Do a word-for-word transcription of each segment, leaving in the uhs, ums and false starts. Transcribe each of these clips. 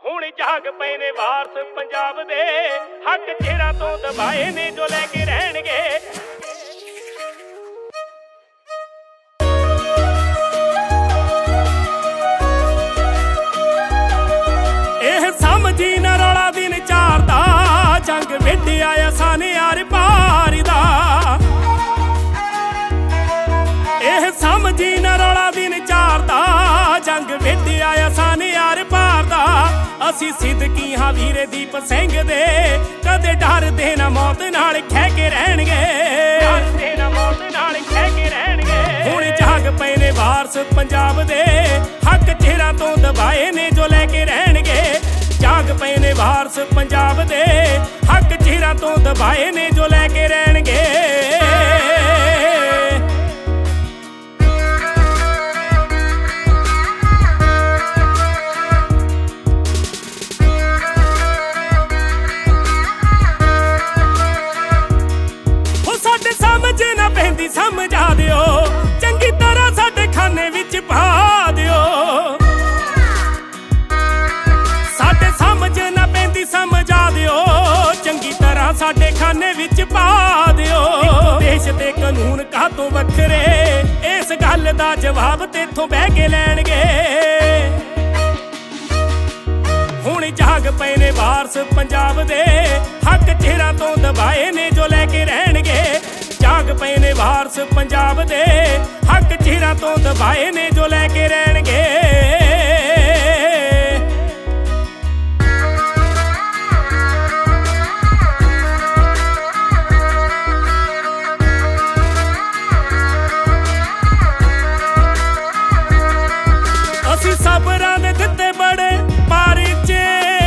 ਹੁਣ ਜਾਗ ਪਏ ਨੇ ਵਾਰਸ ਪੰਜਾਬ ਦੇ, ਹੱਕ ਚਿਹਰਾ ਤੋਂ ਦਬਾਏ ਨੇ ਜੋ ਲੈ ਕੇ ਰਹਿਣਗੇ। ਇਹ ਸਮਝੀ ਨਾ ਰੌਲਾ ਦਿਨ ਚਾਰ ਦਾ, ਜੰਗ ਵਿੱਢਿਆ ਅਸਾਂ ਆਰ ਪਾਰ ਦਾ। ਇਹ ਸਮਝੀ ਨਾ ਰੌਲਾ ਦਿਨ ਚਾਰ ਦਾ, ਜੰਗ ਵਿੱਢਿਆ ਅਸਾਂ ਆਰ ਪਾਰ ਦਾ। ਅਸੀਂ ਸਿੱਧਕੀ ਹਾਂ ਵੀਰੇ ਦੀਪ ਸਿੰਘ ਦੇ, ਕਦੇ ਡਰਦੇ ਨਾ ਮੌਤ ਨਾਲ ਖਹਿ ਕੇ ਰਹਿਣਗੇ। ਡਰਦੇ ਨਾ ਮੌਤ ਨਾਲ ਖਹਿ ਕੇ ਰਹਿਣਗੇ। ਹੁਣ ਜਾਗ ਪਏ ਨੇ ਵਾਰਸ ਪੰਜਾਬ ਦੇ, ਹੱਕ ਚਿਹਰਾ ਤੋਂ ਦਬਾਏ ਨੇ ਜੋ ਲੈ ਕੇ ਰਹਿਣਗੇ। ਜਾਗ ਪਏ ਨੇ ਵਾਰਸ ਪੰਜਾਬ ਦੇ, ਹੱਕ ਚਿਹਰਾ ਤੋਂ ਦਬਾਏ ਨੇ ਜੋ ਲੈ ਕੇ ਰਹਿਣਗੇ। ਸਮਝਾ ਦਿਓ ਚੰਗੀ ਤਰ੍ਹਾਂ ਸਾਡੇ ਖਾਨੇ ਵਿੱਚ ਪਾ ਦਿਓ। ਸਾਡੇ ਸਮਝ ਨਾ ਪੈਂਦੀ ਸਮਝਾ ਦਿਓ, ਚੰਗੀ ਤਰ੍ਹਾਂ ਸਾਡੇ ਖਾਨੇ ਵਿੱਚ ਪਾ ਦਿਓ। ਦੇਸ਼ ਦੇ ਕਾਨੂੰਨ ਕਾਹਤੋਂ ਵੱਖਰੇ, ਇਸ ਗੱਲ ਦਾ ਜਵਾਬ ਤੇਥੋਂ ਬਹਿ ਕੇ ਲੈਣਗੇ। ਹੁਣ ਜਾਗ ਪਏ ਨੇ ਵਾਰਸ ਪੰਜਾਬ ਦੇ, ਹੱਕ ਚਿਹਰਾ ਤੋਂ ਦਬਾਏ ਨੇ ਜੋ ਲੈ ਕੇ ਰਹਿਣਗੇ। ਜਾਗ ਪਏ ਨੇ ਵਾਰਸ ਪੰਜਾਬ ਦੇ, ਹੱਕ ਚਿਹਰਾ ਤੋਂ ਦਬਾਏ ਨੇ ਜੋ ਲੈ ਕੇ ਰਹਿਣਗੇ। ਅਸੀਂ ਸਬਰਾਂ ਦੇ ਦਿੱਤੇ ਬੜੇ ਪਰਚੇ,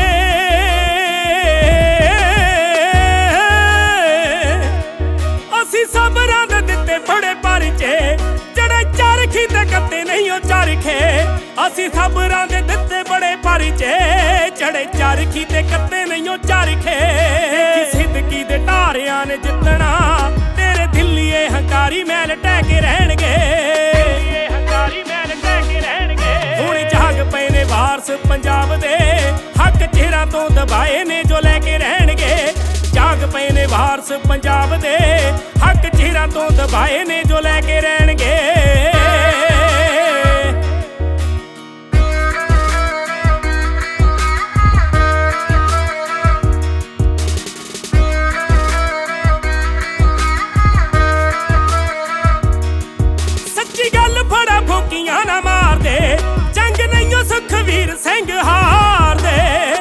ਸਬਰਾਂ ਦੇ ਦਿੱਤੇ ਬੜੇ ਪਰਚੇ, ਜਿਹੜੇ ਚਰਖੀ ਤੇ ਕੱਤੇ ਨਹੀਂ ਉਹ ਚਰਖੇ। ਅਸੀਂ ਸਬਰਾਂ ਦੇ ਦਿੱਤੇ ਬੜੇ ਪਰਚੇ, ਜਿਹੜੇ ਚਰਖੀ ਤੇ ਕੱਤੇ ਨਹੀਂ ਉਹ ਚਰਖੇ। ਸਿੱਧਕੀ ਦੇ ਢਾਰਿਆਂ ਨੇ ਜਿੱਤਣਾ, ਤੇਰੇ ਦਿੱਲੀਏ ਹੰਕਾਰੀ ਮਹਿਲ ਟਹਿ ਕੇ ਰਹਿਣਗੇ। ਹੰਕਾਰੀ ਮਹਿਲ ਟਹਿ ਕੇ ਰਹਿਣਗੇ। ਹੁਣ ਜਾਗ ਪਏ ਨੇ ਵਾਰਸ ਪੰਜਾਬ ਦੇ, ਹੱਕ ਚਿਹਰਾ ਤੋਂ ਦਬਾਏ ਨੇ ਜੋ ਲੈ ਕੇ ਰਹਿਣਗੇ। ਜਾਗ ਪਏ ਨੇ ਵਾਰਸ ਪੰਜਾਬ ਦੇ, ਹੱਕ ਚਿਹਰਾ ਤੋਂ ਦਬਾਏ ਨੇ ਜੋ ਲੈ ਕੇ ਰਹਿਣਗੇ। ਸੱਚੀ ਗੱਲ ਫੜਾ ਫੋਕੀਆਂ ਨਾ ਮਾਰਦੇ, ਜੰਗ ਨਹੀਂਓ ਸੁਖਵੀਰ ਸਿੰਘ ਹਾਰਦੇ।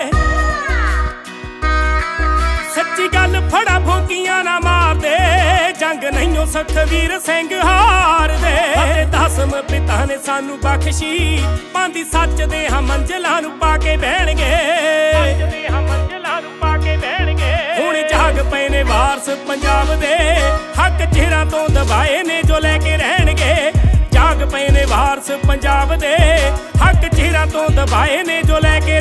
ਸੱਚੀ ਗੱਲ ਫੜਾ ਫੋਕੀਆਂ ਨਾ ਮਾਰਦੇ, ਜੰਗ ਨਹੀਂਓ ਸੁਖਵੀਰ ਸਿੰਘ ਹਾਰਦੇ। ਅਤੇ ਦਸਮ ਪਿਤਾ ਨੇ ਸਾਨੂੰ ਬਖਸ਼ੀ, ਪਾਂਦੀ ਸੱਚ ਦੇ ਹਾਂ ਮੰਜ਼ਿਲਾਂ ਨੂੰ ਪਾ ਕੇ ਬਹਿਣਗੇ। ਮੰਜ਼ਿਲਾਂ ਨੂੰ ਪਾ ਕੇ ਬਹਿਣਗੇ। ਹੁਣ ਜਾਗ ਪਏ ਨੇ ਵਾਰਸ ਪੰਜਾਬ ਦੇ, ਹੱਕ ਚਿਹਰਾ ਤੋਂ ਦਬਾਏ ਨੇ ਜੋ ਲੈ ਕੇ ਰਹਿਣਗੇ। ਜਾਗ ਪਏ ਨੇ ਵਾਰਸ ਪੰਜਾਬ ਦੇ, ਹੱਕ ਚਿਹਰਾ ਤੋਂ ਦਬਾਏ ਨੇ ਜੋ ਲੈ ਕੇ